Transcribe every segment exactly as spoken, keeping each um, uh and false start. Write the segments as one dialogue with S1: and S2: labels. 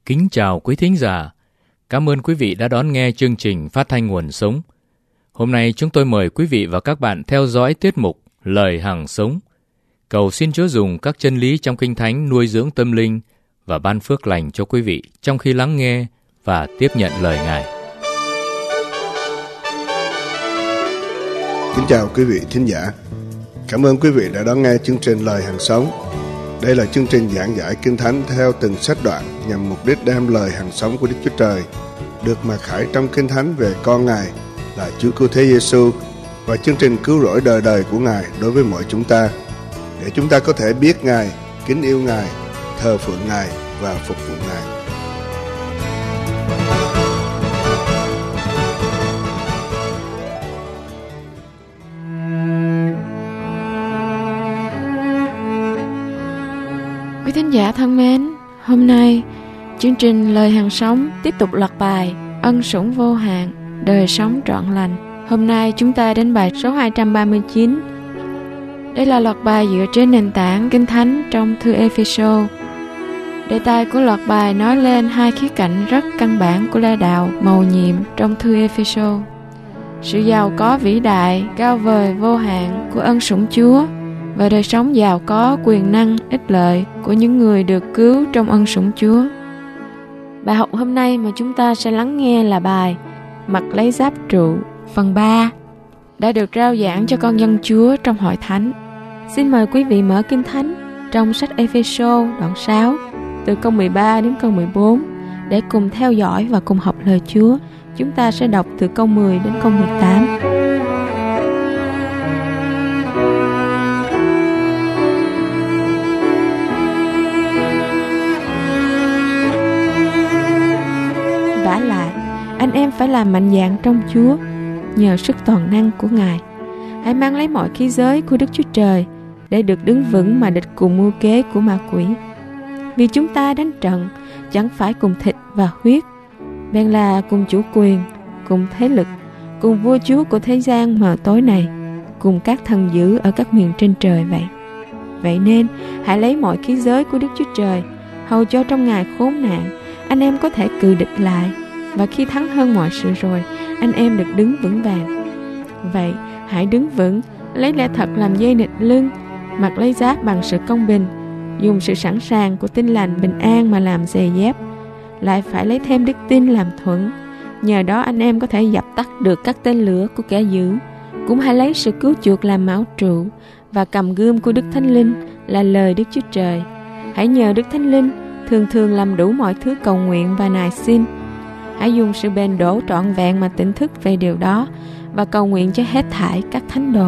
S1: Kính chào quý thính giả. Cảm ơn quý vị đã đón nghe chương trình Phát thanh Nguồn Sống. Hôm nay chúng tôi mời quý vị và các bạn theo dõi tiết mục Lời Hằng Sống. Cầu xin Chúa dùng các chân lý trong Kinh Thánh nuôi dưỡng tâm linh và ban phước lành cho quý vị trong khi lắng nghe và tiếp nhận lời Ngài.
S2: Kính chào quý vị thính giả. Cảm ơn quý vị đã đón nghe chương trình Lời Hằng Sống. Đây là chương trình giảng giải Kinh Thánh theo từng sách đoạn nhằm mục đích đem lời hằng sống của Đức Chúa Trời được mặc khải trong Kinh Thánh về con Ngài là Chúa Cứu Thế Giêsu và chương trình cứu rỗi đời đời của Ngài đối với mọi chúng ta, để chúng ta có thể biết Ngài, kính yêu Ngài, thờ phượng Ngài và phục vụ Ngài.
S3: Quý thính giả thân mến, hôm nay chương trình Lời Hằng Sống tiếp tục loạt bài Ân Sủng Vô Hạn, Đời Sống Trọn Lành. Hôm nay chúng ta đến bài số hai trăm ba mươi chín. Đây là loạt bài dựa trên nền tảng Kinh Thánh trong thư Ê-phê-sô. Đề tài của loạt bài nói lên hai khía cạnh rất căn bản của lẽ đạo mầu nhiệm trong thư Ê-phê-sô: sự giàu có vĩ đại, cao vời, vô hạn của ân sủng Chúa và đời sống giàu có, quyền năng, ích lợi của những người được cứu trong ân sủng Chúa. Bài học hôm nay mà chúng ta sẽ lắng nghe là bài Mặc lấy giáp trụ phần ba, đã được rao giảng cho con dân Chúa trong hội thánh. Xin mời quý vị mở Kinh Thánh trong sách Ê-phê-sô đoạn sáu từ câu mười ba đến câu mười bốn để cùng theo dõi và cùng học lời Chúa. Chúng ta sẽ đọc từ câu mười đến câu mười tám. Vả lại, anh em phải làm mạnh dạn trong Chúa, nhờ sức toàn năng của Ngài. Hãy mang lấy mọi khí giới của Đức Chúa Trời để được đứng vững mà địch cùng mưu kế của ma quỷ. Vì chúng ta đánh trận chẳng phải cùng thịt và huyết, bèn là cùng chủ quyền, cùng thế lực, cùng vua chúa của thế gian mờ tối này, cùng các thần dữ ở các miền trên trời vậy. Vậy nên hãy lấy mọi khí giới của Đức Chúa Trời, hầu cho trong ngày khốn nạn anh em có thể cự địch lại, và khi thắng hơn mọi sự rồi, anh em được đứng vững vàng. Vậy hãy đứng vững, lấy lẽ thật làm dây nịt lưng, mặc lấy giáp bằng sự công bình, dùng sự sẵn sàng của tin lành bình an mà làm giày dép. Lại phải lấy thêm đức tin làm thuẫn, nhờ đó anh em có thể dập tắt được các tên lửa của kẻ dữ. Cũng hãy lấy sự cứu chuộc làm mão trụ, và cầm gươm của Đức Thánh Linh là lời Đức Chúa Trời. Hãy nhờ Đức Thánh Linh thường thường làm đủ mọi thứ cầu nguyện và nài xin. Hãy dùng sự bền đổ trọn vẹn mà tỉnh thức về điều đó, và cầu nguyện cho hết thảy các thánh đồ.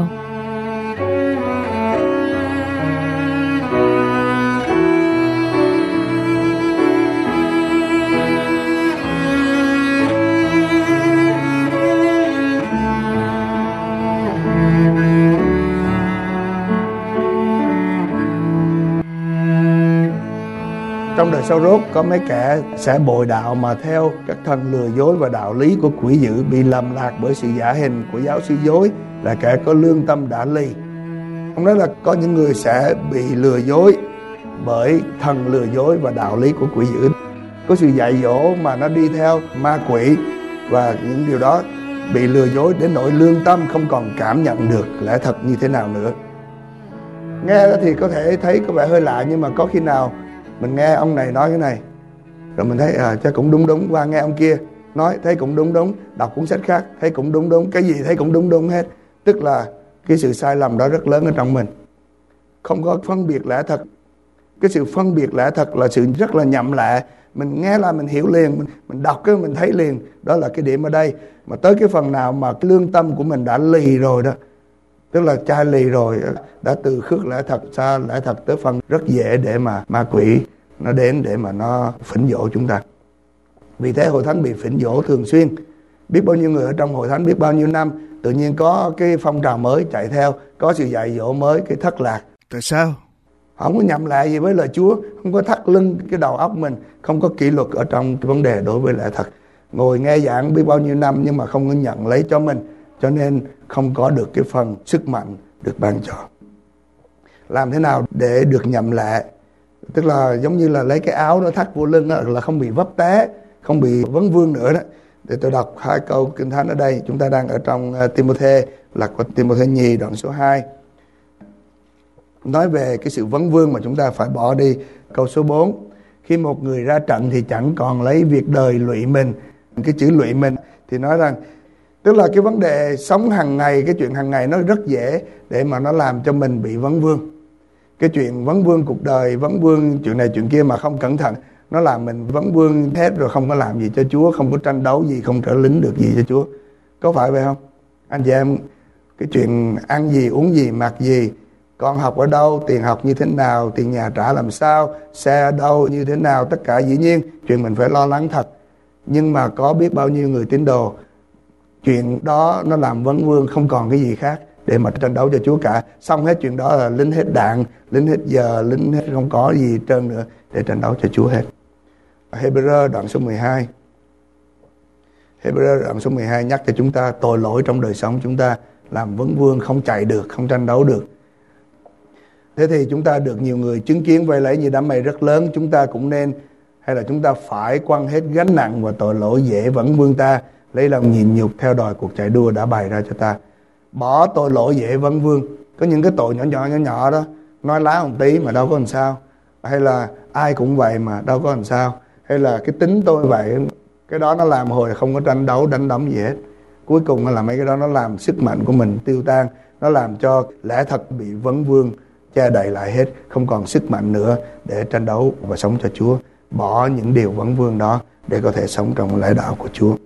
S4: Trong đời sau rốt có mấy kẻ sẽ bội đạo mà theo các thần lừa dối và đạo lý của quỷ dữ, bị lầm lạc bởi sự giả hình của giáo sư dối, là kẻ có lương tâm đã lì. Ông nói là có những người sẽ bị lừa dối bởi thần lừa dối và đạo lý của quỷ dữ. Có sự dạy dỗ mà nó đi theo ma quỷ, và những điều đó bị lừa dối đến nỗi lương tâm không còn cảm nhận được lẽ thật như thế nào nữa. Nghe thì có thể thấy có vẻ hơi lạ, nhưng mà có khi nào mình nghe ông này nói cái này, rồi mình thấy à, chắc cũng đúng đúng, qua nghe ông kia nói thấy cũng đúng đúng, đọc cuốn sách khác thấy cũng đúng đúng, cái gì thấy cũng đúng đúng hết. Tức là cái sự sai lầm đó rất lớn ở trong mình, không có phân biệt lẽ thật. Cái sự phân biệt lẽ thật là sự rất là nhậm lạ. Mình nghe là mình hiểu liền, mình, mình đọc cái mình thấy liền. Đó là cái điểm ở đây. Mà tới cái phần nào mà cái lương tâm của mình đã lì rồi đó, tức là chai lì rồi, đã từ khước lẽ thật, xa lẽ thật, tới phần rất dễ để mà ma quỷ nó đến để mà nó phỉnh dỗ chúng ta. Vì thế hội thánh bị phỉnh dỗ thường xuyên. Biết bao nhiêu người ở trong hội thánh biết bao nhiêu năm, tự nhiên có cái phong trào mới chạy theo, có sự dạy dỗ mới, cái thất lạc. Tại sao? Không có nhầm lạ gì với lời Chúa, không có thắt lưng cái đầu óc mình, không có kỷ luật ở trong cái vấn đề đối với lẽ thật. Ngồi nghe giảng biết bao nhiêu năm nhưng mà không có nhận lấy cho mình, cho nên không có được cái phần sức mạnh được ban cho. Làm thế nào để được nhậm lệ Tức là giống như là lấy cái áo nó thắt vô lưng đó, là không bị vấp té, không bị vấn vương nữa đó. Để tôi đọc hai câu Kinh Thánh ở đây. Chúng ta đang ở trong uh, Timôthê, là của Timôthê nhì đoạn số hai. Nói về cái sự vấn vương mà chúng ta phải bỏ đi. Câu số bốn. Khi một người ra trận thì chẳng còn lấy việc đời lụy mình. Cái chữ lụy mình thì nói rằng, tức là cái vấn đề sống hàng ngày, cái chuyện hàng ngày nó rất dễ để mà nó làm cho mình bị vấn vương. Cái chuyện vấn vương cuộc đời, vấn vương chuyện này chuyện kia mà không cẩn thận, nó làm mình vấn vương hết rồi không có làm gì cho Chúa, không có tranh đấu gì, không trở lính được gì cho Chúa. Có phải vậy không? Anh chị em, cái chuyện ăn gì, uống gì, mặc gì, con học ở đâu, tiền học như thế nào, tiền nhà trả làm sao, xe ở đâu như thế nào, tất cả dĩ nhiên chuyện mình phải lo lắng thật. Nhưng mà có biết bao nhiêu người tín đồ, chuyện đó nó làm vấn vương, không còn cái gì khác để mà tranh đấu cho Chúa cả. Xong hết chuyện đó là lính hết đạn, lính hết giờ, lính hết, không có gì trơn nữa để tranh đấu cho Chúa hết. Hebrew đoạn số mười hai. Hebrew đoạn số mười hai nhắc cho chúng ta tội lỗi trong đời sống chúng ta làm vấn vương, không chạy được, không tranh đấu được. Thế thì chúng ta được nhiều người chứng kiến vậy lấy như đám mây rất lớn. Chúng ta cũng nên, hay là chúng ta phải quăng hết gánh nặng và tội lỗi dễ vấn vương ta, lấy lòng nhịn nhục theo đòi cuộc chạy đua đã bày ra cho ta. Bỏ tội lỗi dễ vấn vương. Có những cái tội nhỏ nhỏ nhỏ nhỏ đó, nói láo một tí mà đâu có làm sao. Hay là ai cũng vậy mà đâu có làm sao. Hay là cái tính tôi vậy, cái đó nó làm hồi không có tranh đấu đánh đấm gì hết. Cuối cùng là mấy cái đó nó làm sức mạnh của mình tiêu tan, nó làm cho lẽ thật bị vấn vương che đậy lại hết, không còn sức mạnh nữa để tranh đấu và sống cho Chúa. Bỏ những điều vấn vương đó để có thể sống trong lẽ đạo của Chúa.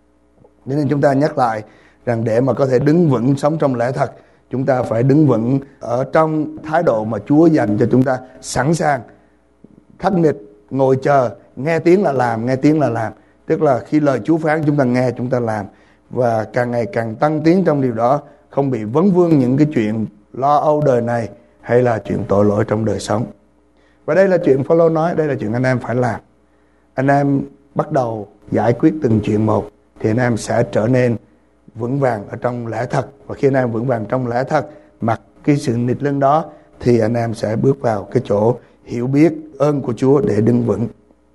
S4: Nên chúng ta nhắc lại rằng để mà có thể đứng vững sống trong lẽ thật, chúng ta phải đứng vững ở trong thái độ mà Chúa dành cho chúng ta, sẵn sàng thắt nịch, ngồi chờ, nghe tiếng là làm, nghe tiếng là làm. Tức là khi lời Chúa phán chúng ta nghe, chúng ta làm, và càng ngày càng tăng tiến trong điều đó, không bị vấn vương những cái chuyện lo âu đời này hay là chuyện tội lỗi trong đời sống. Và đây là chuyện Phaolô nói, đây là chuyện anh em phải làm. Anh em bắt đầu giải quyết từng chuyện một thì anh em sẽ trở nên vững vàng ở trong lẽ thật. Và khi anh em vững vàng trong lẽ thật, mặc cái sự nịt lưng đó, thì anh em sẽ bước vào cái chỗ hiểu biết ơn của Chúa để đứng vững.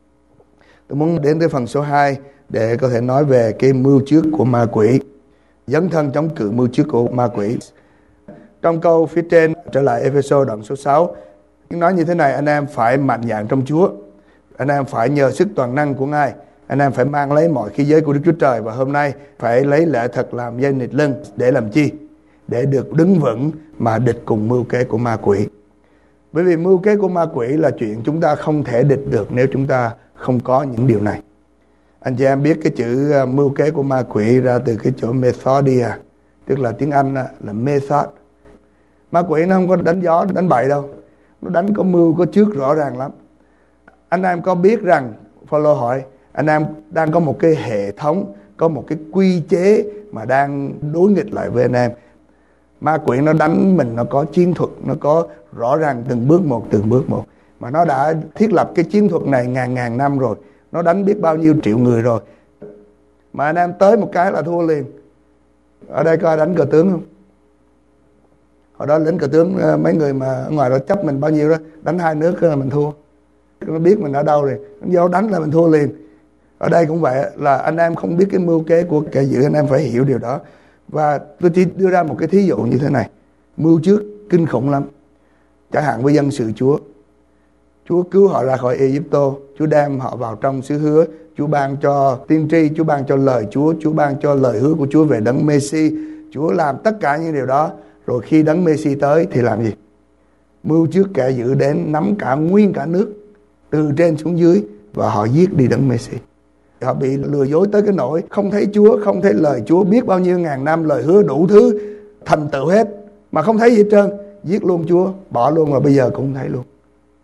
S4: Tôi muốn đến tới phần số hai để có thể nói về cái mưu trước của ma quỷ. Dấn thân chống cự mưu trước của ma quỷ. Trong câu phía trên trở lại Ê-phê-sô đoạn số sáu, nói như thế này: anh em phải mạnh dạn trong Chúa, anh em phải nhờ sức toàn năng của Ngài, anh em phải mang lấy mọi khí giới của Đức Chúa Trời, và hôm nay phải lấy lẽ thật làm dây nịt lưng. Để làm chi? Để được đứng vững mà địch cùng mưu kế của ma quỷ. Bởi vì mưu kế của ma quỷ là chuyện chúng ta không thể địch được nếu chúng ta không có những điều này. Anh chị em biết cái chữ mưu kế của ma quỷ ra từ cái chỗ methodia, tức là tiếng Anh là method. Ma quỷ nó không có đánh gió, đánh bậy đâu. Nó đánh có mưu, có trước rõ ràng lắm. Anh em có biết rằng, Phaolô hỏi, anh em đang có một cái hệ thống, có một cái quy chế mà đang đối nghịch lại với anh em. Ma quỷ nó đánh mình, nó có chiến thuật, nó có rõ ràng từng bước một, từng bước một. Mà nó đã thiết lập cái chiến thuật này ngàn ngàn năm rồi. Nó đánh biết bao nhiêu triệu người rồi. Mà anh em tới một cái là thua liền. Ở đây có ai đánh cờ tướng không? Hồi đó đánh cờ tướng, mấy người mà ở ngoài đó chấp mình bao nhiêu đó, đánh hai nước là mình thua. Nó biết mình ở đâu rồi, nó vô đánh là mình thua liền. Ở đây cũng vậy, là anh em không biết cái mưu kế của kẻ dữ, anh em phải hiểu điều đó. Và tôi chỉ đưa ra một cái thí dụ như thế này. Mưu trước kinh khủng lắm. Chẳng hạn với dân sự Chúa, Chúa cứu họ ra khỏi Ai-cập, Chúa đem họ vào trong xứ hứa, Chúa ban cho tiên tri, Chúa ban cho lời Chúa, Chúa ban cho lời hứa của Chúa về đấng Mê-si. Chúa làm tất cả những điều đó. Rồi khi đấng Mê-si tới thì làm gì? Mưu trước kẻ dữ đến nắm cả nguyên cả nước từ trên xuống dưới, và họ giết đi đấng Mê-si. Họ bị lừa dối tới cái nỗi không thấy Chúa, không thấy lời Chúa, biết bao nhiêu ngàn năm lời hứa đủ thứ thành tựu hết mà không thấy gì hết trơn. Giết luôn Chúa, bỏ luôn, và bây giờ cũng không thấy luôn.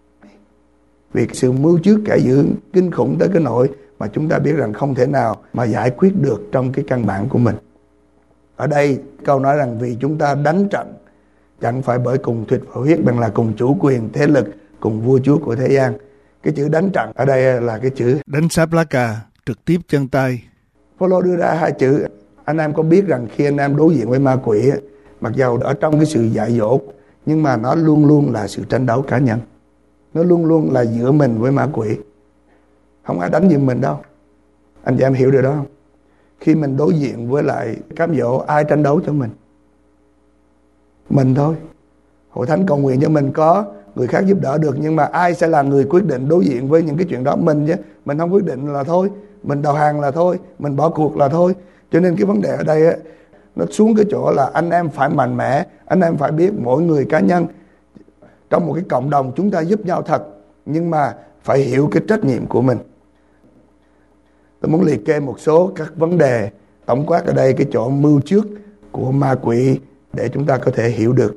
S4: Vì sự mưu trước kẻ dữ kinh khủng tới cái nỗi mà chúng ta biết rằng không thể nào mà giải quyết được trong cái căn bản của mình. Ở đây câu nói rằng vì chúng ta đánh trận chẳng phải bởi cùng thịt và huyết, bằng là cùng chủ quyền, thế lực, cùng vua chúa của thế gian. Cái chữ đánh trận ở đây là cái chữ
S5: đánh sáp lá cà, trực tiếp chân tay.
S4: Phaolô đưa ra hai chữ. Anh em có biết rằng khi anh em đối diện với ma quỷ, mặc dầu ở trong cái sự dạy dỗ, nhưng mà nó luôn luôn là sự tranh đấu cá nhân. nó luôn luôn là giữa mình với ma quỷ. Không ai đánh giùm mình đâu. Anh chị em hiểu điều đó không? Khi mình đối diện với lại cám dỗ, ai tranh đấu cho mình? Mình thôi. Hội thánh cầu nguyện cho mình có, người khác giúp đỡ được, nhưng mà ai sẽ là người quyết định đối diện với những cái chuyện đó? Mình chứ. Mình không quyết định là thôi, mình đầu hàng là thôi, mình bỏ cuộc là thôi. Cho nên cái vấn đề ở đây á, nó xuống cái chỗ là anh em phải mạnh mẽ, anh em phải biết mỗi người cá nhân trong một cái cộng đồng chúng ta giúp nhau thật, nhưng mà phải hiểu cái trách nhiệm của mình. Tôi muốn liệt kê một số các vấn đề tổng quát ở đây, cái chỗ mưu trước của ma quỷ để chúng ta có thể hiểu được.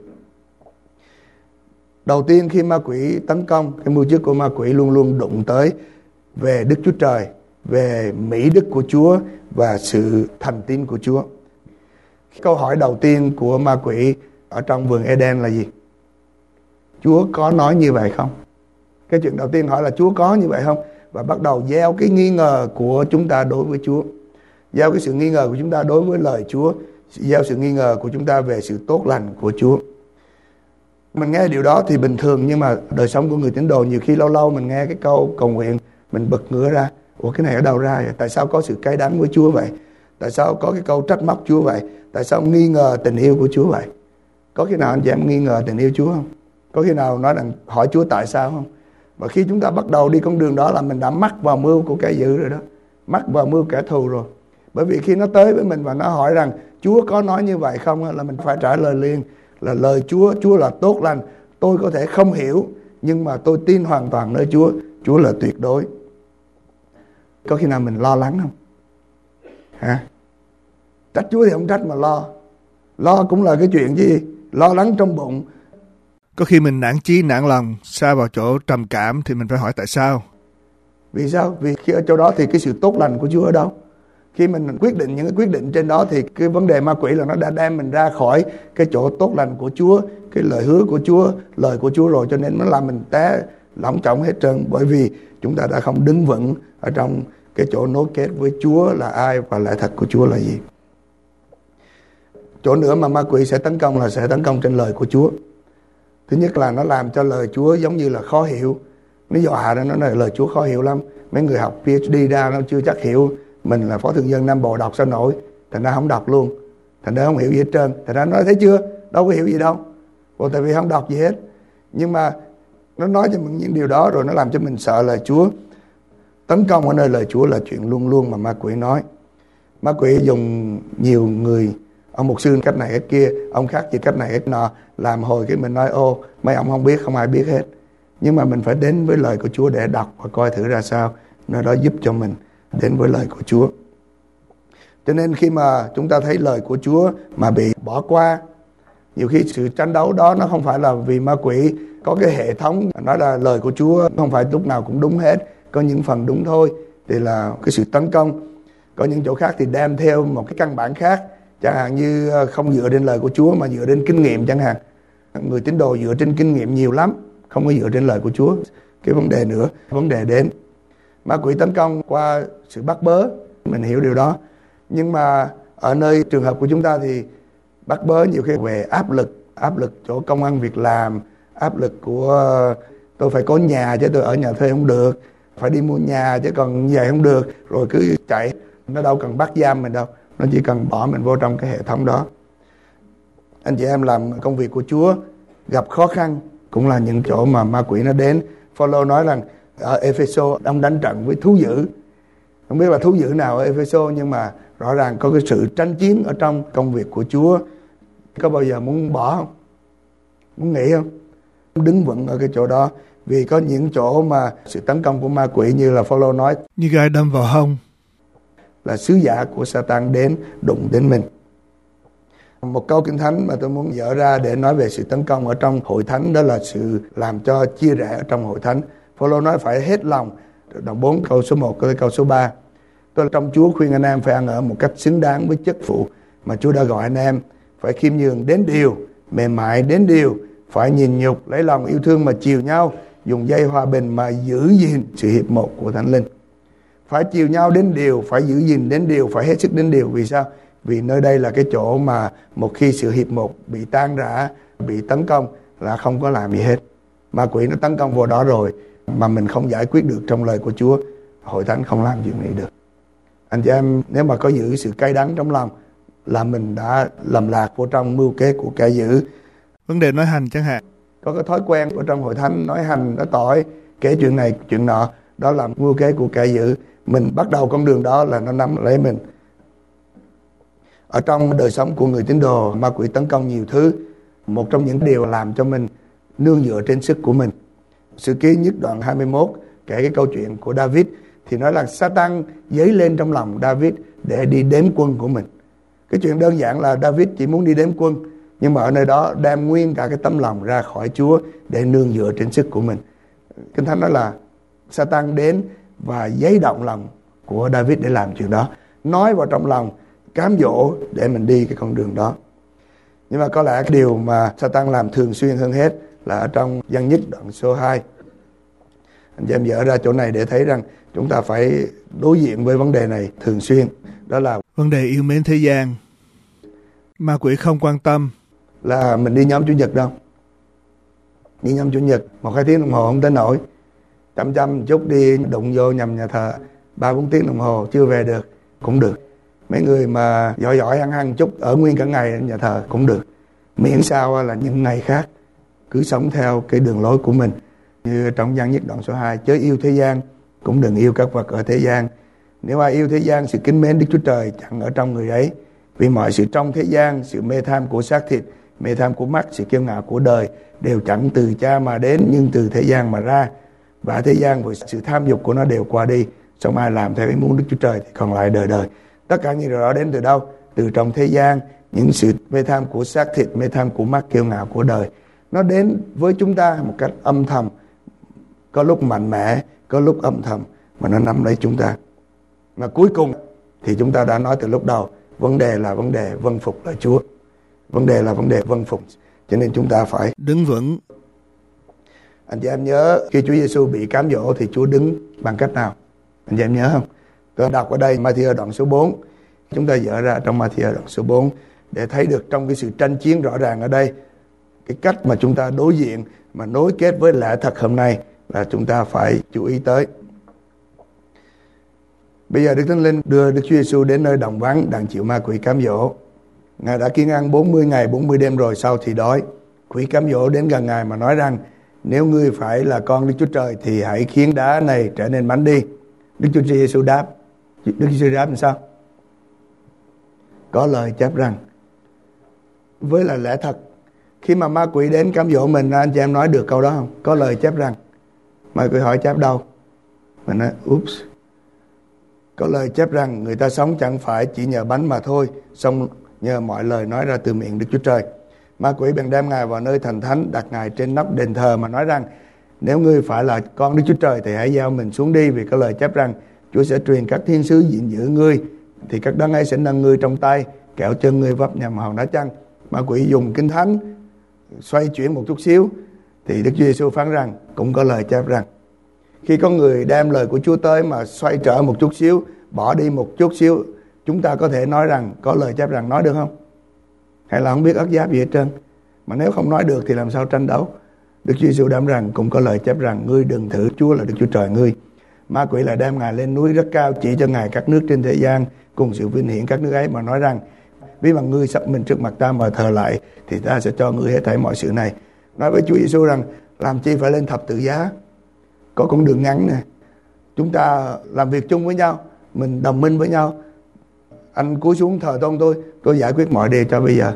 S4: Đầu tiên khi ma quỷ tấn công, cái mưu trước của ma quỷ luôn luôn đụng tới về Đức Chúa Trời, về mỹ đức của Chúa và sự thành tín của Chúa. Câu hỏi đầu tiên của ma quỷ ở trong vườn Eden là gì? Chúa có nói như vậy không? Cái chuyện đầu tiên hỏi là Chúa có như vậy không? Và bắt đầu gieo cái nghi ngờ của chúng ta đối với Chúa, gieo cái sự nghi ngờ của chúng ta đối với lời Chúa, gieo sự nghi ngờ của chúng ta về sự tốt lành của Chúa. Mình nghe điều đó thì bình thường, nhưng mà đời sống của người tín đồ nhiều khi lâu lâu mình nghe cái câu cầu nguyện, mình bật ngửa ra, ủa cái này ở đâu ra vậy? Tại sao có sự cay đắng với Chúa vậy? Tại sao có cái câu trách móc Chúa vậy? Tại sao nghi ngờ tình yêu của Chúa vậy? Có khi nào anh chị em nghi ngờ tình yêu Chúa không? Có khi nào nói rằng hỏi Chúa tại sao không? Và khi chúng ta bắt đầu đi con đường đó là mình đã mắc vào mưu của kẻ dữ rồi đó, mắc vào mưu kẻ thù rồi. Bởi vì khi nó tới với mình và nó hỏi rằng Chúa có nói như vậy không, là mình phải trả lời liền là lời Chúa, Chúa là tốt lành. Tôi có thể không hiểu, nhưng mà tôi tin hoàn toàn nơi Chúa, Chúa là tuyệt đối. Có khi nào mình lo lắng không? Hả? Trách Chúa thì không trách mà lo. Lo cũng là cái chuyện gì? Lo lắng trong bụng.
S5: Có khi mình nản chí nản lòng, sa vào chỗ trầm cảm thì mình phải hỏi tại sao.
S4: Vì sao? Vì khi ở chỗ đó thì cái sự tốt lành của Chúa ở đâu? Khi mình quyết định những cái quyết định trên đó thì cái vấn đề ma quỷ là nó đã đem mình ra khỏi cái chỗ tốt lành của Chúa, cái lời hứa của Chúa, lời của Chúa rồi, cho nên nó làm mình té lỏng trọng hết trơn, bởi vì chúng ta đã không đứng vững ở trong cái chỗ nối kết với Chúa là ai và lẽ thật của Chúa là gì. Chỗ nữa mà ma quỷ sẽ tấn công là sẽ tấn công trên lời của Chúa. Thứ nhất là nó làm cho lời Chúa giống như là khó hiểu. Nó dọa ra nó nói lời Chúa khó hiểu lắm. Mấy người học pê hát đê ra nó chưa chắc hiểu. Mình là phó thường dân Nam Bộ đọc sao nổi. Thành ra không đọc luôn. Thành ra không hiểu gì hết trơn. Thành ra nói thấy chưa? Đâu có hiểu gì đâu. Ồ, tại vì không đọc gì hết. Nhưng mà nó nói cho mình những điều đó rồi nó làm cho mình sợ lời Chúa. Tấn công ở nơi lời Chúa là chuyện luôn luôn mà ma quỷ nói. Ma quỷ dùng nhiều người, ông mục sư cách này cách kia, ông khác chỉ cách này cách nọ, làm hồi cái mình nói ô mấy ông không biết, không ai biết hết. Nhưng mà mình phải đến với lời của Chúa để đọc và coi thử ra sao, nơi đó giúp cho mình đến với lời của Chúa. Cho nên khi mà chúng ta thấy lời của Chúa mà bị bỏ qua, nhiều khi sự tranh đấu đó nó không phải là vì ma quỷ có cái hệ thống nói là lời của Chúa không phải lúc nào cũng đúng hết, có những phần đúng thôi, thì là cái sự tấn công. Có những chỗ khác thì đem theo một cái căn bản khác, chẳng hạn như không dựa trên lời của Chúa mà dựa trên kinh nghiệm chẳng hạn. Người tín đồ dựa trên kinh nghiệm nhiều lắm, không có dựa trên lời của Chúa. Cái vấn đề nữa, vấn đề đến ma quỷ tấn công qua sự bắt bớ, mình hiểu điều đó. Nhưng mà ở nơi trường hợp của chúng ta thì bắt bớ nhiều khi về áp lực, áp lực chỗ công ăn việc làm, áp lực của tôi phải có nhà chứ tôi ở nhà thuê không được, phải đi mua nhà chứ còn như vậy không được, rồi cứ chạy. Nó đâu cần bắt giam mình đâu, nó chỉ cần bỏ mình vô trong cái hệ thống đó. Anh chị em làm công việc của Chúa gặp khó khăn cũng là những chỗ mà ma quỷ nó đến. Phaolô nói rằng ở Epheso ông đánh trận với thú dữ. Không biết là thú dữ nào ở Epheso, nhưng mà rõ ràng có cái sự tranh chiến ở trong công việc của Chúa. Có bao giờ muốn bỏ không? Muốn nghỉ không? Đứng vững ở cái chỗ đó. Vì có những chỗ mà sự tấn công của ma quỷ như là Phaolô nói,
S5: như gai đâm vào hông,
S4: là sứ giả của Satan đến đụng đến mình. Một câu Kinh Thánh mà tôi muốn dở ra để nói về sự tấn công ở trong hội thánh, đó là sự làm cho chia rẽ ở trong hội thánh. Phaolô nói phải hết lòng, đoạn bốn câu số một tới câu số ba. Tôi trong Chúa khuyên anh em phải ăn ở một cách xứng đáng với chức vụ mà Chúa đã gọi anh em, phải khiêm nhường đến điều, mềm mại đến điều, phải nhìn nhục, lấy lòng yêu thương mà chiều nhau, dùng dây hòa bình mà giữ gìn sự hiệp một của Thánh Linh. Phải chiều nhau đến điều, phải giữ gìn đến điều, phải hết sức đến điều. Vì sao? Vì nơi đây là cái chỗ mà một khi sự hiệp một bị tan rã, bị tấn công là không có làm gì hết. Ma quỷ nó tấn công vào đó rồi mà mình không giải quyết được trong lời của Chúa, hội thánh không làm chuyện này được. Anh chị em, nếu mà có giữ sự cay đắng trong lòng là mình đã lầm lạc vô trong mưu kế của kẻ dữ.
S5: Vấn đề nói hành chẳng hạn.
S4: Có cái thói quen ở trong hội thánh nói hành, nói tỏi, kể chuyện này, chuyện nọ, đó là mưu kế của kẻ dữ. Mình bắt đầu con đường đó là nó nắm lấy mình. Ở trong đời sống của người tín đồ, ma quỷ tấn công nhiều thứ. Một trong những điều làm cho mình nương dựa trên sức của mình. Sử Ký nhất đoạn hai mươi mốt kể cái câu chuyện của David thì nói là Satan dấy lên trong lòng David để đi đếm quân của mình. Cái chuyện đơn giản là David chỉ muốn đi đếm quân, nhưng mà ở nơi đó đem nguyên cả cái tấm lòng ra khỏi Chúa để nương dựa trên sức của mình. Kinh Thánh nói là Satan đến và giấy động lòng của David để làm chuyện đó, nói vào trong lòng, cám dỗ để mình đi cái con đường đó. Nhưng mà có lẽ cái điều mà Satan làm thường xuyên hơn hết là ở trong Giăng nhất đoạn số hai. Anh chị em dở ra chỗ này để thấy rằng chúng ta phải đối diện với vấn đề này thường xuyên. Đó là
S5: vấn đề yêu mến thế gian. Ma quỷ không quan tâm
S4: là mình đi nhóm Chủ nhật đâu. Đi nhóm Chủ nhật một hai tiếng đồng hồ không tới nổi. Chăm chăm chút đi đụng vô nhầm nhà thờ ba bốn tiếng đồng hồ chưa về được cũng được. Mấy người mà giỏi giỏi ăn ăn chút ở nguyên cả ngày ở nhà thờ cũng được. Miễn sao là những ngày khác cứ sống theo cái đường lối của mình. Như trong Giăng nhất đoạn số hai, chớ yêu thế gian, cũng đừng yêu các vật ở thế gian. Nếu ai yêu thế gian, sự kính mến Đức Chúa Trời chẳng ở trong người ấy. Vì mọi sự trong thế gian, sự mê tham của xác thịt, mê tham của mắt, sự kiêu ngạo của đời đều chẳng từ Cha mà đến, nhưng từ thế gian mà ra. Và thế gian với sự tham dục của nó đều qua đi, xong ai làm theo ý muốn Đức Chúa Trời thì còn lại đời đời. Tất cả những điều đó đến từ đâu? Từ trong thế gian, những sự mê tham của xác thịt, mê tham của mắt, kiêu ngạo của đời. Nó đến với chúng ta một cách âm thầm, có lúc mạnh mẽ, có lúc âm thầm, mà nó nắm lấy chúng ta. Mà cuối cùng thì chúng ta đã nói từ lúc đầu, vấn đề là vấn đề vâng phục lời Chúa. Vấn đề là vấn đề vâng phục. Cho nên chúng ta phải
S5: đứng vững.
S4: Anh chị em nhớ khi Chúa Giêsu bị cám dỗ thì Chúa đứng bằng cách nào? Anh chị em nhớ không? Tôi đọc ở đây Ma-thi-ơ đoạn số bốn. Chúng ta dở ra trong Ma-thi-ơ đoạn số bốn để thấy được trong cái sự tranh chiến rõ ràng ở đây, cái cách mà chúng ta đối diện mà nối kết với lẽ thật hôm nay là chúng ta phải chú ý tới. Bây giờ Đức Thánh Linh đưa Đức Chúa Giêsu đến nơi đồng vắng đang chịu ma quỷ cám dỗ. Ngài đã kiêng ăn bốn mươi ngày bốn mươi đêm rồi, sau thì đói. Quỷ cám dỗ đến gần Ngài mà nói rằng, nếu ngươi phải là con Đức Chúa Trời thì hãy khiến đá này trở nên bánh đi. Đức Chúa Giêsu đáp. Đức Chúa Giêsu đáp làm sao? Có lời chép rằng, với là lẽ thật. Khi mà ma quỷ đến cám dỗ mình, anh chị em nói được câu đó không? Có lời chép rằng. Ma quỷ hỏi chép đâu? Mình nói, oops. Có lời chép rằng người ta sống chẳng phải chỉ nhờ bánh mà thôi, song nhờ mọi lời nói ra từ miệng Đức Chúa Trời. Ma quỷ bèn đem Ngài vào nơi thành thánh, đặt Ngài trên nóc đền thờ mà nói rằng, nếu ngươi phải là con Đức Chúa Trời thì hãy gieo mình xuống đi, vì có lời chép rằng Chúa sẽ truyền các thiên sứ gìn giữ ngươi, thì các đấng ấy sẽ nâng ngươi trong tay, kẻo chân ngươi vấp nhầm hòn đá chăng. Ma quỷ dùng Kinh Thánh xoay chuyển một chút xíu thì Đức Chúa Giêsu phán rằng cũng có lời chép rằng. Khi có người đem lời của Chúa tới mà xoay trở một chút xíu, bỏ đi một chút xíu, chúng ta có thể nói rằng có lời chép rằng, nói được không? Hay là không biết ất giáp gì hết trơn? Mà nếu không nói được thì làm sao tranh đấu? Đức Chúa Giêsu đáp rằng cũng có lời chép rằng, ngươi đừng thử Chúa là Đức Chúa Trời ngươi. Ma quỷ lại đem Ngài lên núi rất cao, chỉ cho Ngài các nước trên thế gian cùng sự vinh hiển các nước ấy mà nói rằng, vì mà ngươi sắp mình trước mặt ta mà thờ lại thì ta sẽ cho ngươi hết thảy mọi sự này. Nói với Chúa Giêsu rằng, làm chi phải lên thập tự giá? Có con đường ngắn nè, chúng ta làm việc chung với nhau, mình đồng minh với nhau. Anh cúi xuống thờ tôn tôi, tôi giải quyết mọi điều cho bây giờ.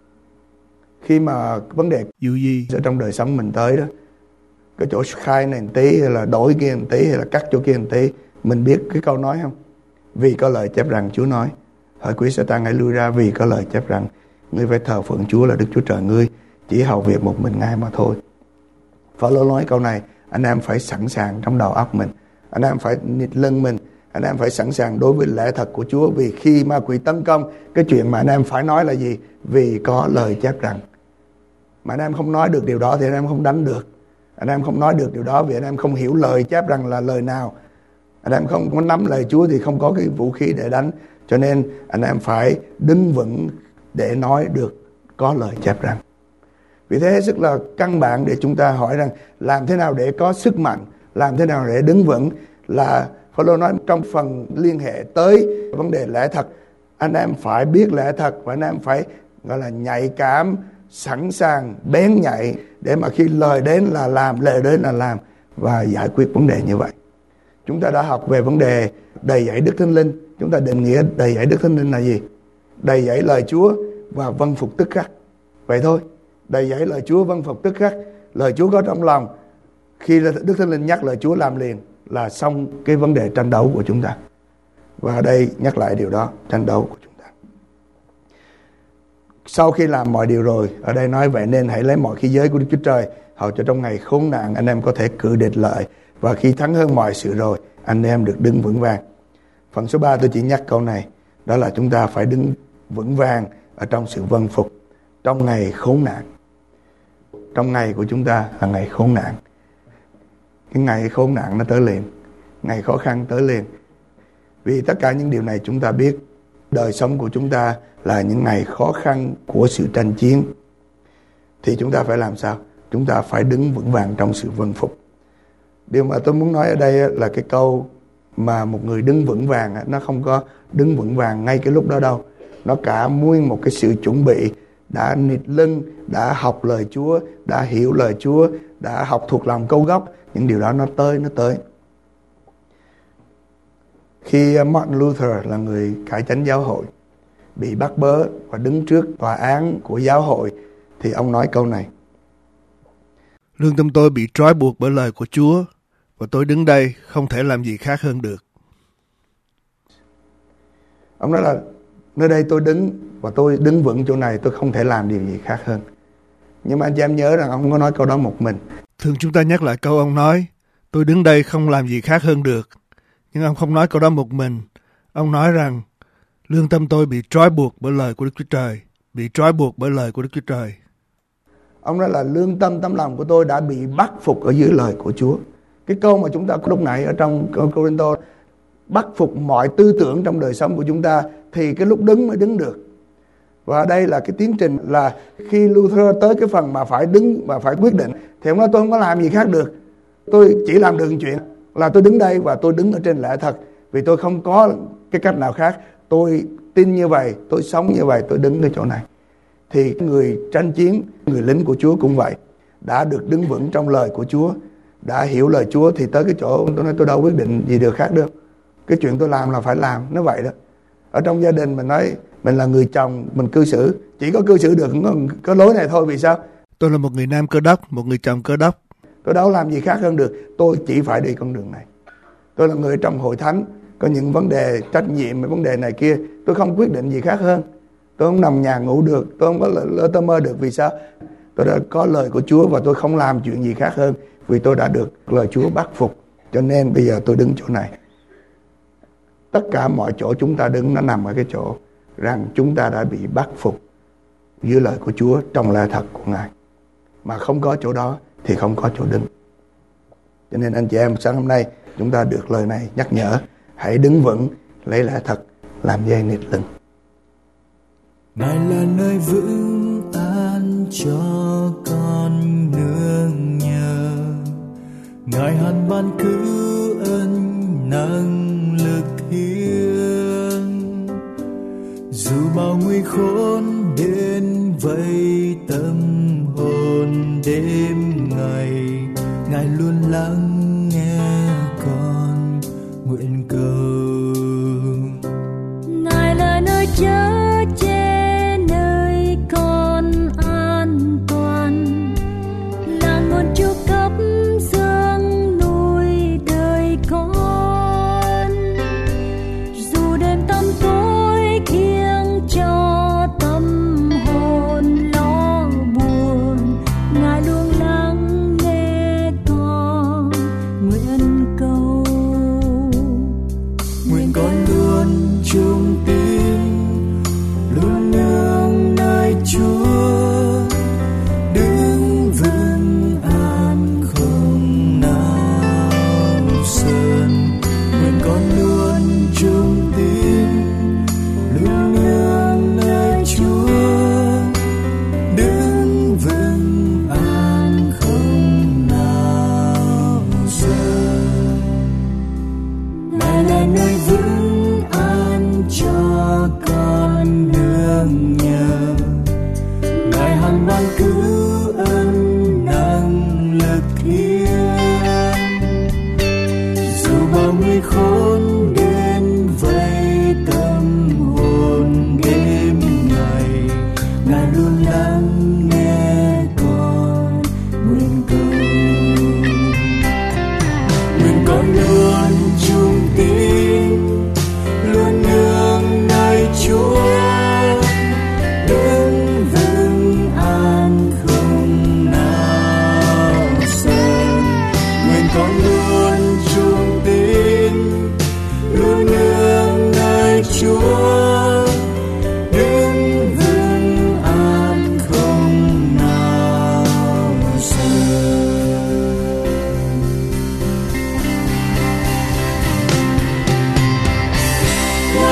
S4: Khi mà vấn đề
S5: dù gì
S4: ở trong đời sống mình tới đó, cái chỗ khai này một tí, hay là đổi kia một tí, hay là cắt chỗ kia một tí, mình biết cái câu nói không? Vì có lời chép rằng, Chúa nói. Hỡi quỷ Sa-tan hãy lui ra, vì có lời chép rằng ngươi phải thờ phượng Chúa là Đức Chúa Trời ngươi, chỉ hầu việc một mình Ngài mà thôi. Phao-lô nói câu này, anh em phải sẵn sàng trong đầu óc mình, anh em phải nịt lưng mình, anh em phải sẵn sàng đối với lẽ thật của Chúa. Vì khi ma quỷ tấn công, cái chuyện mà anh em phải nói là gì? Vì có lời chép rằng. Mà anh em không nói được điều đó thì anh em không đánh được. Anh em không nói được điều đó vì anh em không hiểu lời chép rằng là lời nào. Anh em không có nắm lời Chúa thì không có cái vũ khí để đánh. Cho nên anh em phải đứng vững để nói được có lời chép rằng. Vì thế hết sức là căn bản để chúng ta hỏi rằng làm thế nào để có sức mạnh, làm thế nào để đứng vững, là Phaolô nói trong phần liên hệ tới vấn đề lẽ thật. Anh em phải biết lẽ thật và anh em phải gọi là nhạy cảm, sẵn sàng, bén nhạy để mà khi lời đến là làm, lời đến là làm và giải quyết vấn đề như vậy. Chúng ta đã học về vấn đề đầy dẫy Đức Thánh Linh. Chúng ta định nghĩa đầy dẫy Đức Thánh Linh là gì? Đầy dẫy lời Chúa và vâng phục tức khắc. Vậy thôi, đầy dẫy lời Chúa vâng phục tức khắc. Lời Chúa có trong lòng, khi Đức Thánh Linh nhắc lời Chúa làm liền là xong cái vấn đề tranh đấu của chúng ta. Và ở đây nhắc lại điều đó, tranh đấu của chúng ta. Sau khi làm mọi điều rồi, ở đây nói vậy nên hãy lấy mọi khí giới của Đức Chúa Trời, hầu cho trong ngày khốn nạn anh em có thể cự địch lợi, và khi thắng hơn mọi sự rồi, anh em được đứng vững vàng. Phần số ba tôi chỉ nhắc câu này, đó là chúng ta phải đứng vững vàng ở trong sự vâng phục trong ngày khốn nạn. Trong ngày của chúng ta là ngày khốn nạn. Cái ngày khốn nạn nó tới liền, ngày khó khăn tới liền. Vì tất cả những điều này chúng ta biết, đời sống của chúng ta là những ngày khó khăn của sự tranh chiến. Thì chúng ta phải làm sao? Chúng ta phải đứng vững vàng trong sự vâng phục. Điều mà tôi muốn nói ở đây là cái câu mà một người đứng vững vàng, nó không có đứng vững vàng ngay cái lúc đó đâu. Nó cả nguyên một cái sự chuẩn bị, đã nịt lưng, đã học lời Chúa, đã hiểu lời Chúa, đã học thuộc lòng câu gốc. Những điều đó nó tới, nó tới. Khi Martin Luther là người cải chánh giáo hội, bị bắt bớ và đứng trước tòa án của giáo hội, thì ông nói câu này:
S5: Lương tâm tôi bị trói buộc bởi lời của Chúa, và tôi đứng đây không thể làm gì khác hơn được.
S4: Ông nói là nơi đây tôi đứng, và tôi đứng vững chỗ này, tôi không thể làm điều gì khác hơn. Nhưng mà anh chị em nhớ rằng ông không có nói câu đó một mình.
S5: Thường chúng ta nhắc lại câu ông nói, tôi đứng đây không làm gì khác hơn được. Nhưng ông không nói câu đó một mình. Ông nói rằng, lương tâm tôi bị trói buộc bởi lời của Đức Chúa Trời. Bị trói buộc bởi lời của Đức Chúa Trời.
S4: Ông nói là lương tâm tấm lòng của tôi đã bị bắt phục ở dưới lời của Chúa. Cái câu mà chúng ta lúc nãy ở trong Cô-rinh-tô, bắt phục mọi tư tưởng trong đời sống của chúng ta, thì cái lúc đứng mới đứng được. Và đây là cái tiến trình, là khi Luther tới cái phần mà phải đứng và phải quyết định, thì ông nói tôi không có làm gì khác được. Tôi chỉ làm được một chuyện là tôi đứng đây và tôi đứng ở trên lẽ thật. Vì tôi không có cái cách nào khác. Tôi tin như vậy, tôi sống như vậy, tôi đứng ở chỗ này. Thì người tranh chiến, người lính của Chúa cũng vậy, đã được đứng vững trong lời của Chúa, đã hiểu lời Chúa, thì tới cái chỗ tôi nói tôi đâu quyết định gì được khác được. Cái chuyện tôi làm là phải làm, nó vậy đó. Ở trong gia đình mình nói mình là người chồng, mình cư xử, chỉ có cư xử được có, có lối này thôi. Vì sao?
S5: Tôi là một người nam Cơ Đốc, một người chồng Cơ Đốc.
S4: Tôi đâu làm gì khác hơn được. Tôi chỉ phải đi con đường này. Tôi là người trong hội thánh, có những vấn đề trách nhiệm, vấn đề này kia, tôi không quyết định gì khác hơn. Tôi không nằm nhà ngủ được, tôi không có lơ tơ mơ được. Vì sao? Tôi đã có lời của Chúa và tôi không làm chuyện gì khác hơn. Vì tôi đã được lời Chúa bắt phục. Cho nên bây giờ tôi đứng chỗ này. Tất cả mọi chỗ chúng ta đứng nó nằm ở cái chỗ rằng chúng ta đã bị bắt phục dưới lời của Chúa trong lẽ thật của Ngài. Mà không có chỗ đó thì không có chỗ đứng. Cho nên anh chị em, sáng hôm nay chúng ta được lời này nhắc nhở, hãy đứng vững lấy lẽ thật làm dây nịt lưng.
S6: Ngài là nơi vững an cho con nương nhờ, Ngài hằng ban cứu ân năng lực hiến. Dù bao nguy khốn đến vây tâm hồn đêm ngày, Ngài luôn lắng nghe con nguyện cầu.
S7: Ngài là nơi chở che, nơi con an toàn, là nguồn chu cấp dưỡng nuôi đời con. Dù đêm tăm tối thiêng cho tâm hồn lo buồn,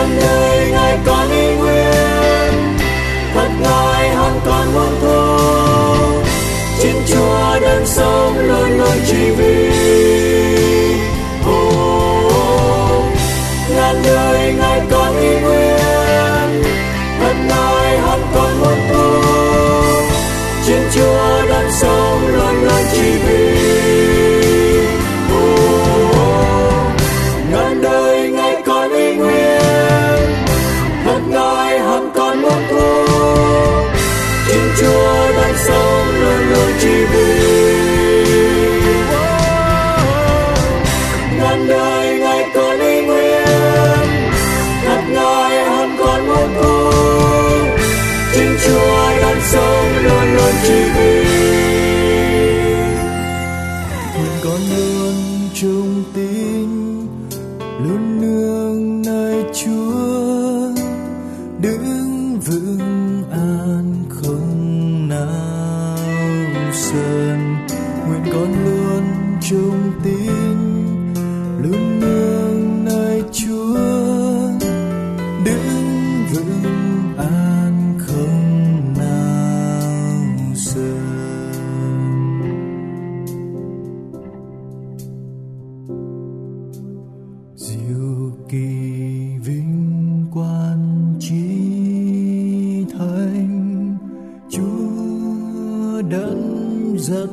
S6: ngàn đời Ngài còn y nguyên, thật Ngài hoàn toàn muôn thu. Chính Chúa đang sống luôn luôn chỉ vì. Oh, ngàn đời Ngài còn y nguyên, thật Ngài hoàn toàn muôn thu. Chính Chúa đang sống luôn luôn chỉ vì. Oh, ngàn đời Ngài còn y nguyên, thật Ngài hoàn toàn muôn thu. Chính Chúa đang sống luôn luôn chỉ vì. Ngàn đời Ngài còn y nguyên, thật Ngài hoàn toàn muôn thu. Chính Chúa đang sống luôn luôn chỉ vì. Nguyện con luôn trung tín, luôn nương nơi Chúa, đứng vững an không nào sơn. Nguyện con luôn trung tín, luôn nương nơi Chúa, đứng vững an không nào sơn. Diệu kỳ vinh quang chí thánh, Chúa đấng rất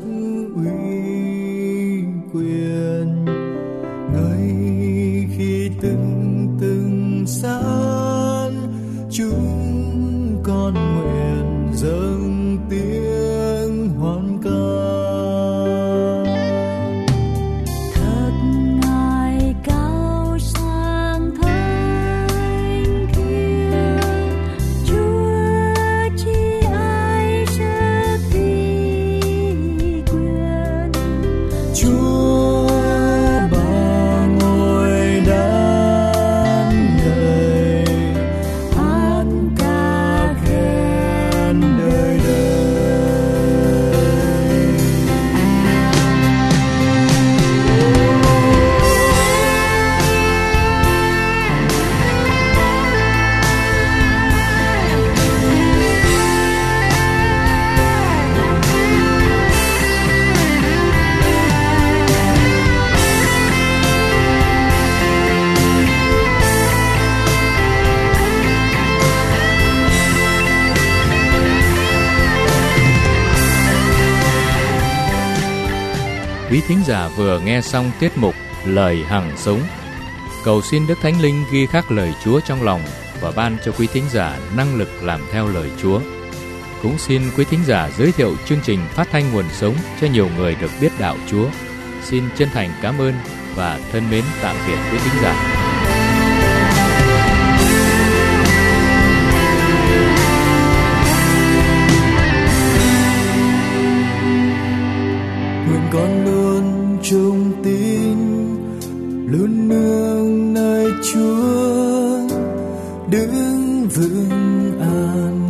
S6: uy quyền. Ngay khi từng từng sáng, chúng con nguyện dâng tiếng hoan ca.
S7: Thật Ngài cao sang thánh khiết, Chúa chi ai rất uy quyền.
S6: Chúa ba ngôi đàn đời, hát ca khen đời đời.
S1: Quý thính giả vừa nghe xong tiết mục Lời Hằng Sống. Cầu xin Đức Thánh Linh ghi khắc lời Chúa trong lòng và ban cho quý thính giả năng lực làm theo lời Chúa. Cũng xin quý thính giả giới thiệu chương trình phát thanh nguồn sống cho nhiều người được biết đạo Chúa. Xin chân thành cảm ơn và thân mến tạm biệt quý thính giả.
S6: Nguyện con luôn trung tín, luôn nương nơi Chúa, đứng vững an